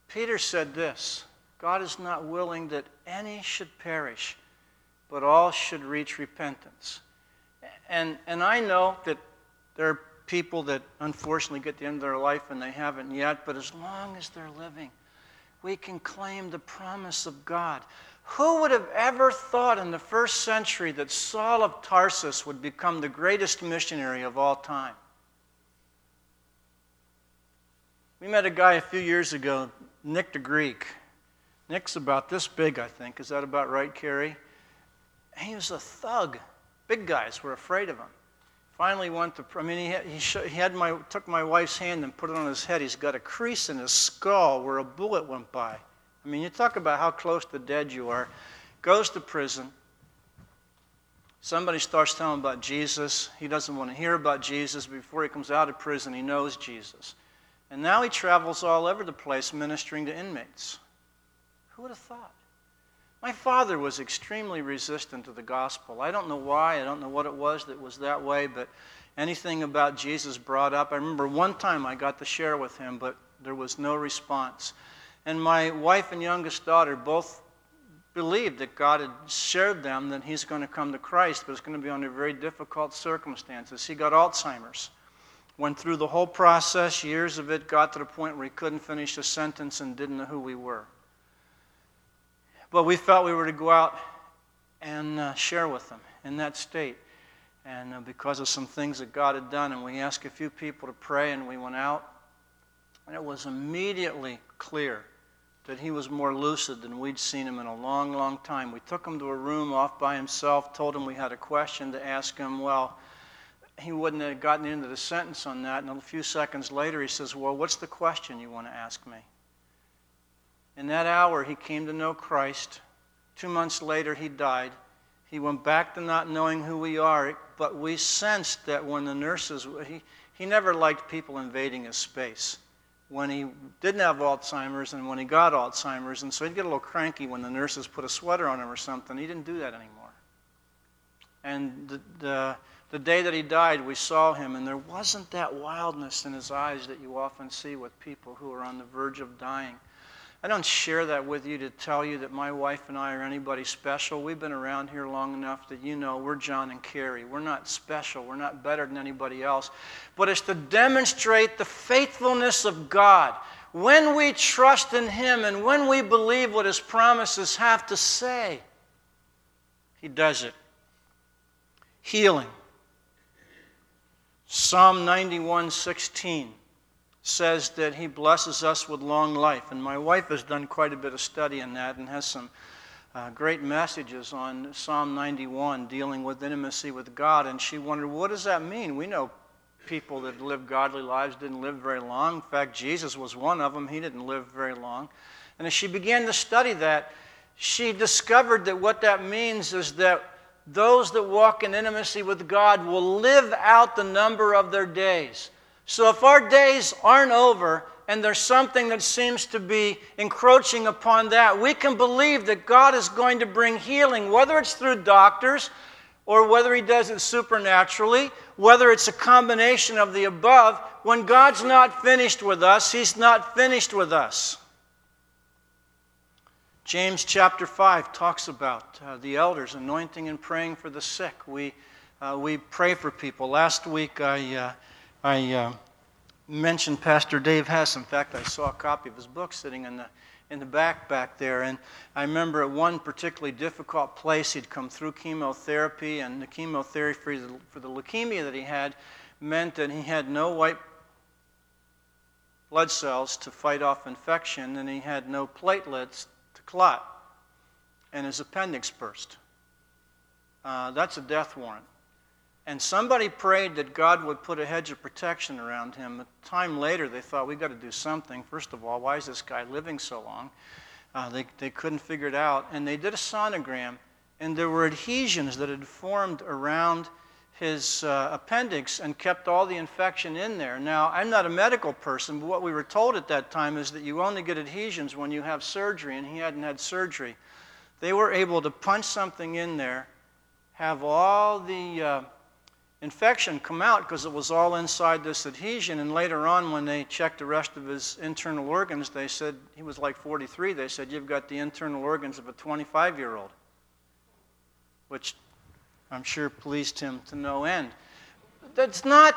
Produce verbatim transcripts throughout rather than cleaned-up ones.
Peter said this, God is not willing that any should perish, but all should reach repentance. And, and I know that there are people that unfortunately get to the end of their life and they haven't yet, but as long as they're living, we can claim the promise of God. Who would have ever thought in the first century that Saul of Tarsus would become the greatest missionary of all time? We met a guy a few years ago, Nick the Greek. Nick's about this big, I think. Is that about right, Carrie? He was a thug. Big guys were afraid of him. Finally went to, I mean, he, had, he, sh- he had my, took my wife's hand and put it on his head. He's got a crease in his skull where a bullet went by. I mean, you talk about how close to dead you are. Goes to prison. Somebody starts telling him about Jesus. He doesn't want to hear about Jesus. Before he comes out of prison, he knows Jesus. And now he travels all over the place ministering to inmates. Who would have thought? My father was extremely resistant to the gospel. I don't know why. I don't know what it was that was that way, but anything about Jesus brought up. I remember one time I got to share with him, but there was no response. And my wife and youngest daughter both believed that God had shared them that he's going to come to Christ, but it's going to be under very difficult circumstances. He got Alzheimer's. Went through the whole process, years of it, got to the point where he couldn't finish a sentence and didn't know who we were. But we felt we were to go out and uh, share with them in that state. And uh, because of some things that God had done, and we asked a few people to pray, and we went out. And it was immediately clear that he was more lucid than we'd seen him in a long, long time. We took him to a room off by himself, told him we had a question to ask him. Well, he wouldn't have gotten into the sentence on that, and a few seconds later he says, well, what's the question you want to ask me? In that hour, he came to know Christ. Two months later, he died. He went back to not knowing who we are, but we sensed that when the nurses, he, he never liked people invading his space. When he didn't have Alzheimer's and when he got Alzheimer's, and so he'd get a little cranky when the nurses put a sweater on him or something. He didn't do that anymore. And the, the, the day that he died, we saw him, and there wasn't that wildness in his eyes that you often see with people who are on the verge of dying. I don't share that with you to tell you that my wife and I are anybody special. We've been around here long enough that you know we're John and Carrie. We're not special. We're not better than anybody else. But it's to demonstrate the faithfulness of God. When we trust in him and when we believe what his promises have to say, he does it. Healing. Psalm ninety-one sixteen. Says that he blesses us with long life. And my wife has done quite a bit of study in that and has some uh, great messages on Psalm ninety-one dealing with intimacy with God. And she wondered, what does that mean? We know people that live godly lives didn't live very long. In fact, Jesus was one of them. He didn't live very long. And as she began to study that, she discovered that what that means is that those that walk in intimacy with God will live out the number of their days. So if our days aren't over and there's something that seems to be encroaching upon that, we can believe that God is going to bring healing, whether it's through doctors or whether he does it supernaturally, whether it's a combination of the above. When God's not finished with us, he's not finished with us. James chapter five talks about uh, the elders anointing and praying for the sick. We, uh, we pray for people. Last week I... Uh, I uh, mentioned Pastor Dave Hess. In fact, I saw a copy of his book sitting in the in the back back there. And I remember at one particularly difficult place, he'd come through chemotherapy, and the chemotherapy for the, for the leukemia that he had meant that he had no white blood cells to fight off infection, and he had no platelets to clot, and his appendix burst. Uh, that's a death warrant. And somebody prayed that God would put a hedge of protection around him. A time later, they thought, we've got to do something. First of all, why is this guy living so long? Uh, they, they couldn't figure it out. And they did a sonogram, and there were adhesions that had formed around his uh, appendix and kept all the infection in there. Now, I'm not a medical person, but what we were told at that time is that you only get adhesions when you have surgery, and he hadn't had surgery. They were able to punch something in there, have all the... Uh, infection come out because it was all inside this adhesion. And later on, when they checked the rest of his internal organs, they said, he was like forty-three, they said, you've got the internal organs of a twenty-five-year-old, which I'm sure pleased him to no end. That's not,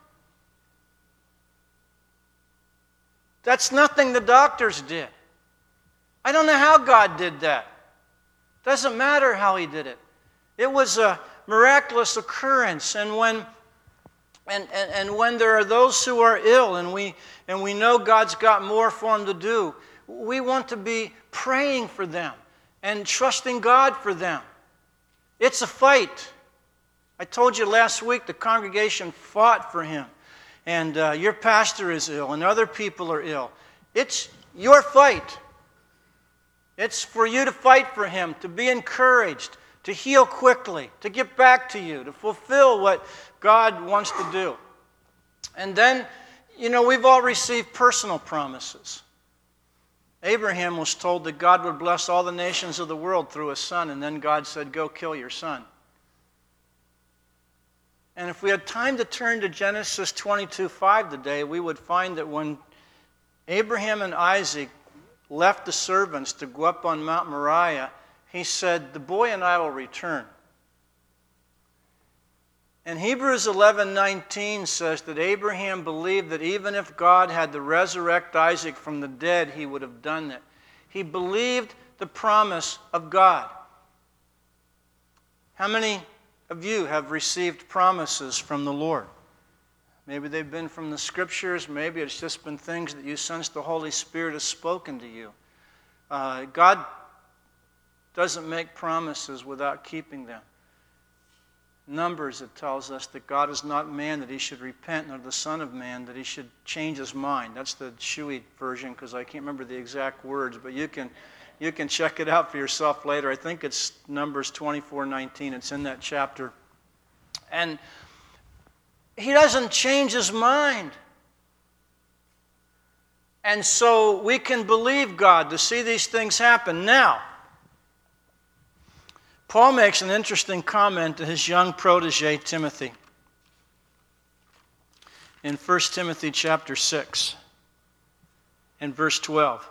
that's nothing the doctors did. I don't know how God did that. Doesn't matter how he did it. It was a miraculous occurrence. And when and, and, and when there are those who are ill and we and we know God's got more for them to do, we want to be praying for them and trusting God for them. It's a fight. I told you last week the congregation fought for him. And uh, your pastor is ill and other people are ill. It's your fight. It's for you to fight for him, to be encouraged, to heal quickly, to get back to you, to fulfill what God wants to do. And then, you know, we've all received personal promises. Abraham was told that God would bless all the nations of the world through his son, and then God said, go kill your son. And if we had time to turn to Genesis twenty-two five today, we would find that when Abraham and Isaac left the servants to go up on Mount Moriah, he said, the boy and I will return. And Hebrews eleven nineteen says that Abraham believed that even if God had to resurrect Isaac from the dead, he would have done it. He believed the promise of God. How many of you have received promises from the Lord? Maybe they've been from the Scriptures. Maybe it's just been things that you sense the Holy Spirit has spoken to you. Uh, God doesn't make promises without keeping them. Numbers, it tells us that God is not man that he should repent, nor the Son of Man that he should change his mind. That's the Shuey version because I can't remember the exact words, but you can you can check it out for yourself later. I think it's Numbers twenty-four nineteen. It's in that chapter. And he doesn't change his mind. And so we can believe God to see these things happen. Now, Paul makes an interesting comment to his young protege, Timothy. In First Timothy chapter six, and verse twelve.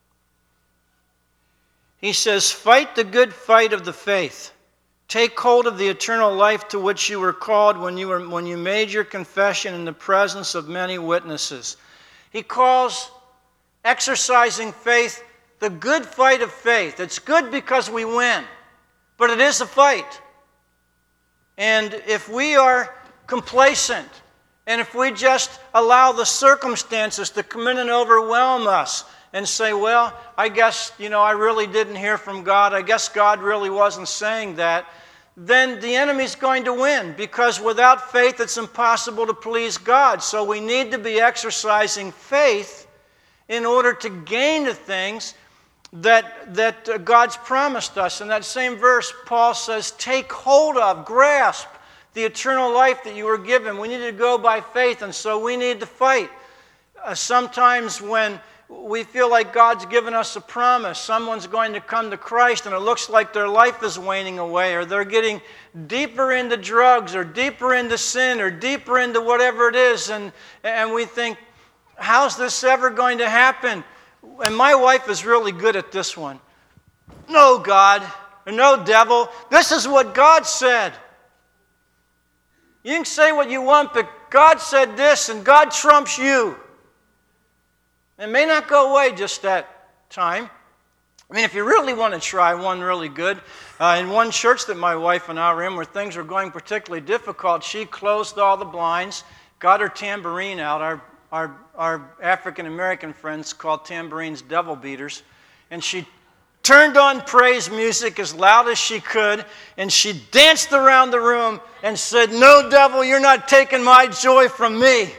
He says, fight the good fight of the faith. Take hold of the eternal life to which you were called when you were when you made your confession in the presence of many witnesses. He calls exercising faith the good fight of faith. It's good because we win, but it is a fight. And if we are complacent, and if we just allow the circumstances to come in and overwhelm us, and say, well, I guess, you know, I really didn't hear from God. I guess God really wasn't saying that. Then the enemy's going to win because without faith it's impossible to please God. So we need to be exercising faith in order to gain the things that, that God's promised us. In that same verse, Paul says, take hold of, grasp the eternal life that you were given. We need to go by faith, and so we need to fight. Uh, sometimes when we feel like God's given us a promise. Someone's going to come to Christ and it looks like their life is waning away, or they're getting deeper into drugs or deeper into sin or deeper into whatever it is. And, and we think, how's this ever going to happen? And my wife is really good at this one. No, God, or no, devil. This is what God said. You can say what you want, but God said this and God trumps you. It may not go away just that time. I mean, if you really want to try one really good, uh, in one church that my wife and I were in where things were going particularly difficult, she closed all the blinds, got her tambourine out. Our, our, our African-American friends called tambourines devil beaters. And she turned on praise music as loud as she could, and she danced around the room and said, no, devil, you're not taking my joy from me.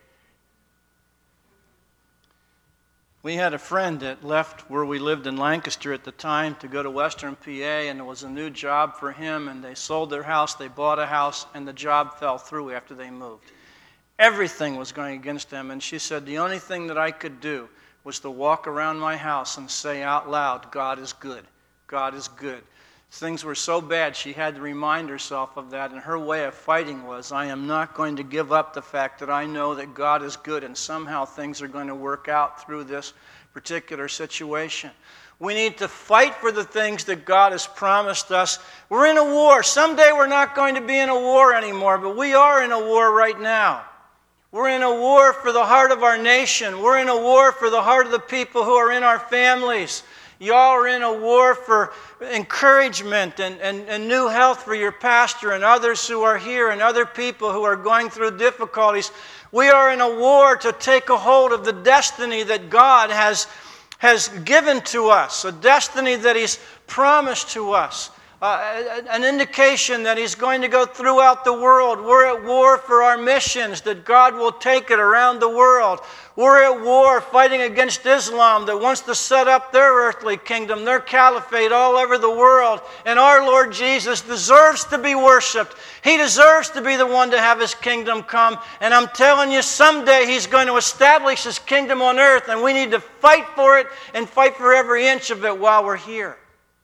We had a friend that left where we lived in Lancaster at the time to go to Western P A, and it was a new job for him, and they sold their house, they bought a house, and the job fell through after they moved. Everything was going against them, and she said, the only thing that I could do was to walk around my house and say out loud, God is good, God is good. Things were so bad, she had to remind herself of that, and her way of fighting was, I am not going to give up the fact that I know that God is good, and somehow things are going to work out through this particular situation. We need to fight for the things that God has promised us. We're in a war. Someday we're not going to be in a war anymore, but we are in a war right now. We're in a war for the heart of our nation. We're in a war for the heart of the people who are in our families. Y'all are in a war for encouragement and, and, and new health for your pastor and others who are here and other people who are going through difficulties. We are in a war to take a hold of the destiny that God has, has given to us, a destiny that He's promised to us. Uh, an indication that He's going to go throughout the world. We're at war for our missions, that God will take it around the world. We're at war fighting against Islam that wants to set up their earthly kingdom, their caliphate all over the world. And our Lord Jesus deserves to be worshiped. He deserves to be the one to have His kingdom come. And I'm telling you, someday He's going to establish His kingdom on earth, and we need to fight for it and fight for every inch of it while we're here.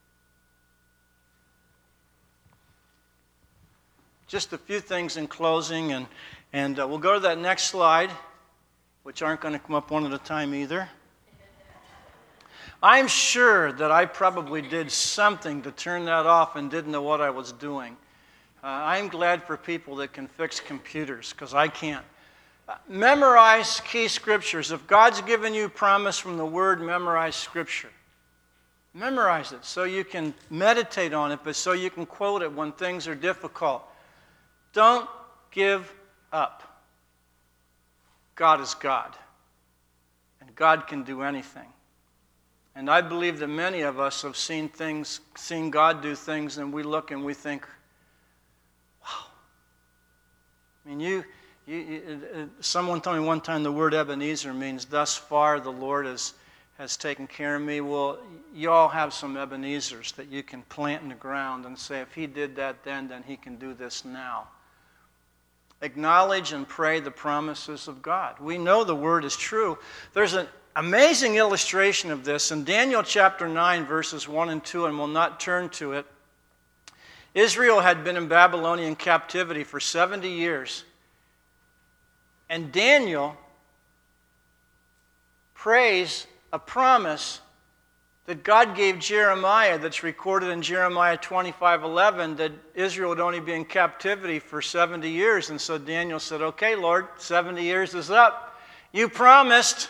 Just a few things in closing, and, and uh, we'll go to that next slide, which aren't going to come up one at a time either. I'm sure that I probably did something to turn that off and didn't know what I was doing. Uh, I'm glad for people that can fix computers, because I can't. Uh, memorize key scriptures. If God's given you promise from the Word, memorize Scripture. Memorize it so you can meditate on it, but so you can quote it when things are difficult. Don't give up. God is God, and God can do anything. And I believe that many of us have seen things, seen God do things, and we look and we think, wow. I mean, you, you, you someone told me one time the word Ebenezer means, thus far the Lord has, has taken care of me. Well, you all have some Ebenezers that you can plant in the ground and say, if He did that then, then He can do this now. Acknowledge and pray the promises of God. We know the Word is true. There's an amazing illustration of this in Daniel chapter nine, verses one and two, and we'll not turn to it. Israel had been in Babylonian captivity for seventy years. And Daniel prays a promise that God gave Jeremiah, that's recorded in Jeremiah twenty-five eleven, that Israel would only be in captivity for seventy years. And so Daniel said, okay, Lord, seventy years is up. You promised.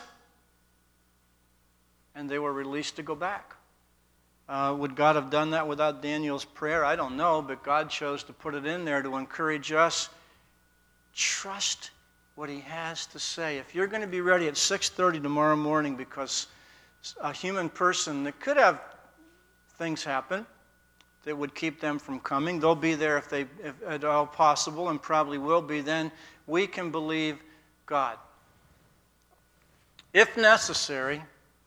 And they were released to go back. Uh, would God have done that without Daniel's prayer? I don't know, but God chose to put it in there to encourage us. Trust what He has to say. If you're going to be ready at six thirty tomorrow morning, because a human person that could have things happen that would keep them from coming, they'll be there if they if at all possible, and probably will be, then we can believe God. If necessary,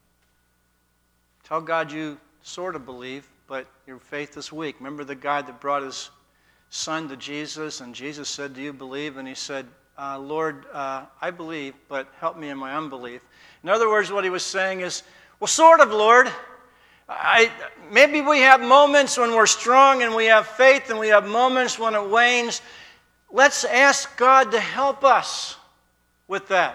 tell God you sort of believe, but your faith is weak. Remember the guy that brought his son to Jesus, and Jesus said, do you believe? And he said, uh, Lord, uh, I believe, but help me in my unbelief. In other words, what he was saying is, well, sort of, Lord. I, maybe we have moments when we're strong and we have faith, and we have moments when it wanes. Let's ask God to help us with that.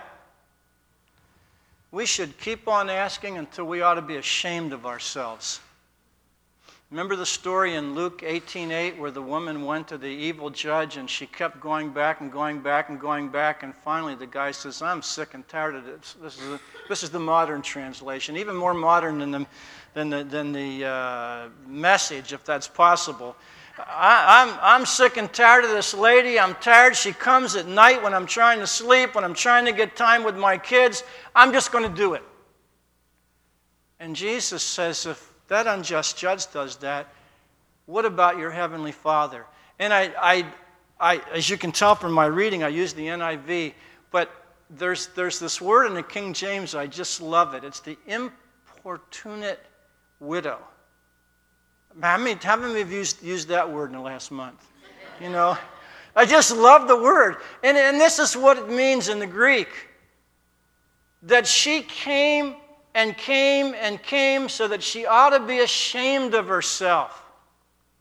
We should keep on asking until we ought to be ashamed of ourselves. Remember the story in Luke eighteen eight where the woman went to the evil judge and she kept going back and going back and going back, and finally the guy says, I'm sick and tired of this. This is, a, this is the modern translation, even more modern than the, than the, than the uh, Message, if that's possible. I, I'm, I'm sick and tired of this lady. I'm tired. She comes at night when I'm trying to sleep, when I'm trying to get time with my kids. I'm just going to do it. And Jesus says, if that unjust judge does that, what about your heavenly Father? And I, I, I, as you can tell from my reading, I use the N I V, but there's, there's this word in the King James, I just love it. It's the importunate widow. How many, how many of you used, used that word in the last month? You know, I just love the word. And, and this is what it means in the Greek. That she came and came and came so that she ought to be ashamed of herself.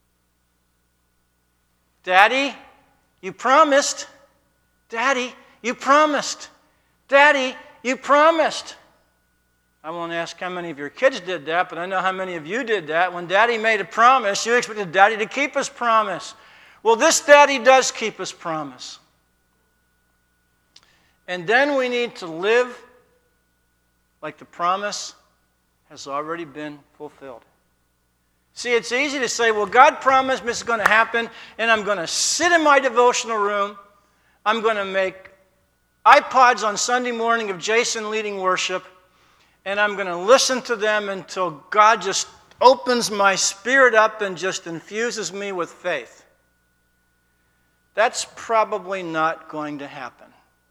Daddy, you promised. Daddy, you promised. Daddy, you promised. I won't ask how many of your kids did that, but I know how many of you did that. When Daddy made a promise, you expected Daddy to keep his promise. Well, this Daddy does keep his promise. And then we need to live like the promise has already been fulfilled. See, it's easy to say, well, God promised this is going to happen, and I'm going to sit in my devotional room. I'm going to make iPods on Sunday morning of Jason leading worship, and I'm going to listen to them until God just opens my spirit up and just infuses me with faith. That's probably not going to happen.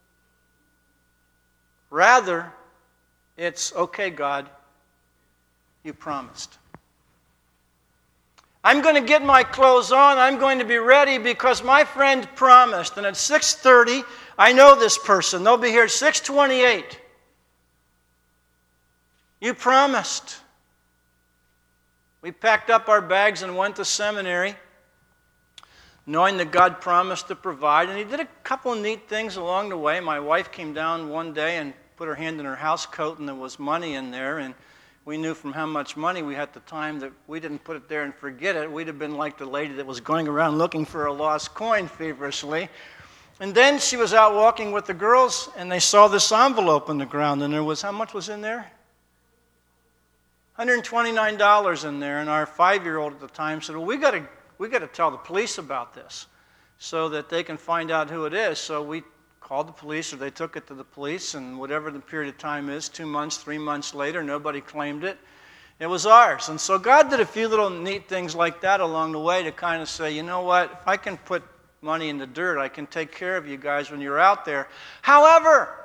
Rather, it's, okay, God, you promised. I'm going to get my clothes on. I'm going to be ready because my friend promised. And at six thirty, I know this person. They'll be here at six twenty-eight. You promised. We packed up our bags and went to seminary, knowing that God promised to provide. And he did a couple of neat things along the way. My wife came down one day and put her hand in her house coat, and there was money in there. And we knew from how much money we had at the time that we didn't put it there and forget it. We'd have been like the lady that was going around looking for a lost coin feverishly. And then she was out walking with the girls, and they saw this envelope on the ground, and there was, how much was in there? one hundred twenty-nine dollars in there, and our five-year-old at the time said, well, we got to we got to tell the police about this so that they can find out who it is. So we called the police, or they took it to the police, and whatever the period of time is, two months, three months later, nobody claimed it. It was ours. And so God did a few little neat things like that along the way to kind of say, you know what, if I can put money in the dirt, I can take care of you guys when you're out there. However,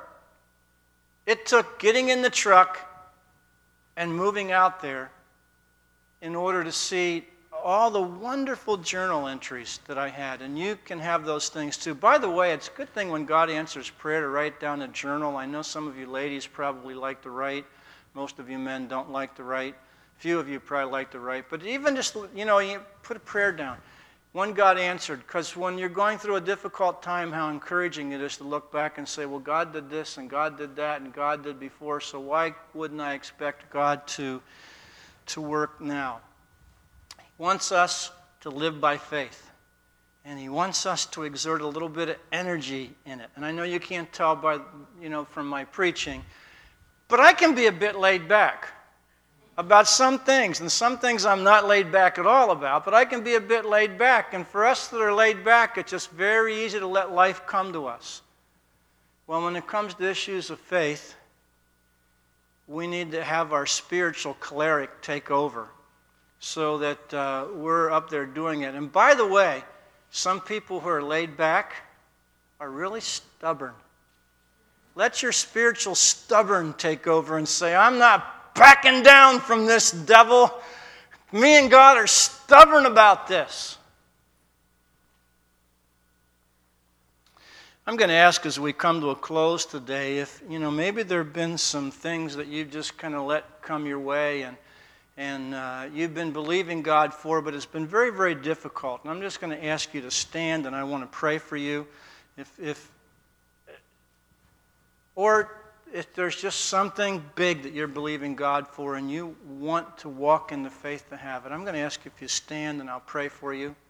it took getting in the truck and moving out there in order to see all the wonderful journal entries that I had. And you can have those things too. By the way, it's a good thing when God answers prayer to write down a journal. I know some of you ladies probably like to write. Most of you men don't like to write. Few of you probably like to write. But even just, you know, you put a prayer down. One God answered. Because when you're going through a difficult time, how encouraging it is to look back and say, well, God did this and God did that and God did before, so why wouldn't I expect God to, to work now? He wants us to live by faith. And he wants us to exert a little bit of energy in it. And I know you can't tell by, you know, from my preaching, but I can be a bit laid back about some things. And some things I'm not laid back at all about, but I can be a bit laid back. And for us that are laid back, it's just very easy to let life come to us. Well, when it comes to issues of faith, we need to have our spiritual cleric take over so that uh, we're up there doing it. And by the way, some people who are laid back are really stubborn. Let your spiritual stubborn take over and say, I'm not backing down from this devil. Me and God are stubborn about this. I'm going to ask as we come to a close today if, you know, maybe there have been some things that you've just kind of let come your way and and uh, you've been believing God for, but it's been very, very difficult. And I'm just going to ask you to stand, and I want to pray for you. If, if, or if there's just something big that you're believing God for and you want to walk in the faith to have it, I'm going to ask you if you stand, and I'll pray for you.